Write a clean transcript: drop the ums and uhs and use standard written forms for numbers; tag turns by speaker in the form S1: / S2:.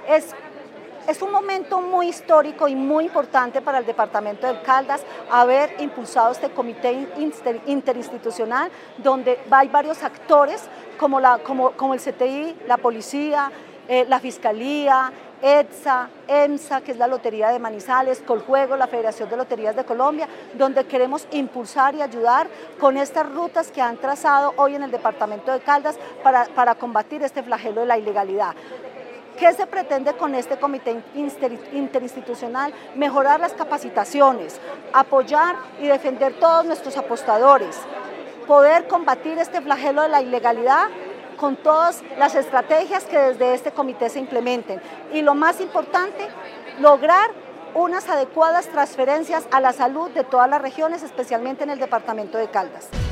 S1: Es un momento muy histórico y muy importante para el departamento del Caldas haber impulsado este comité interinstitucional donde hay varios actores como el CTI, la policía, la fiscalía, ETSA, EMSA, que es la Lotería de Manizales, Coljuegos, la Federación de Loterías de Colombia, donde queremos impulsar y ayudar con estas rutas que han trazado hoy en el departamento de Caldas para combatir este flagelo de la ilegalidad. ¿Qué se pretende con este comité interinstitucional? Mejorar las capacitaciones, apoyar y defender todos nuestros apostadores, poder combatir este flagelo de la ilegalidad con todas las estrategias que desde este comité se implementen. Y lo más importante, lograr unas adecuadas transferencias a la salud de todas las regiones, especialmente en el departamento de Caldas.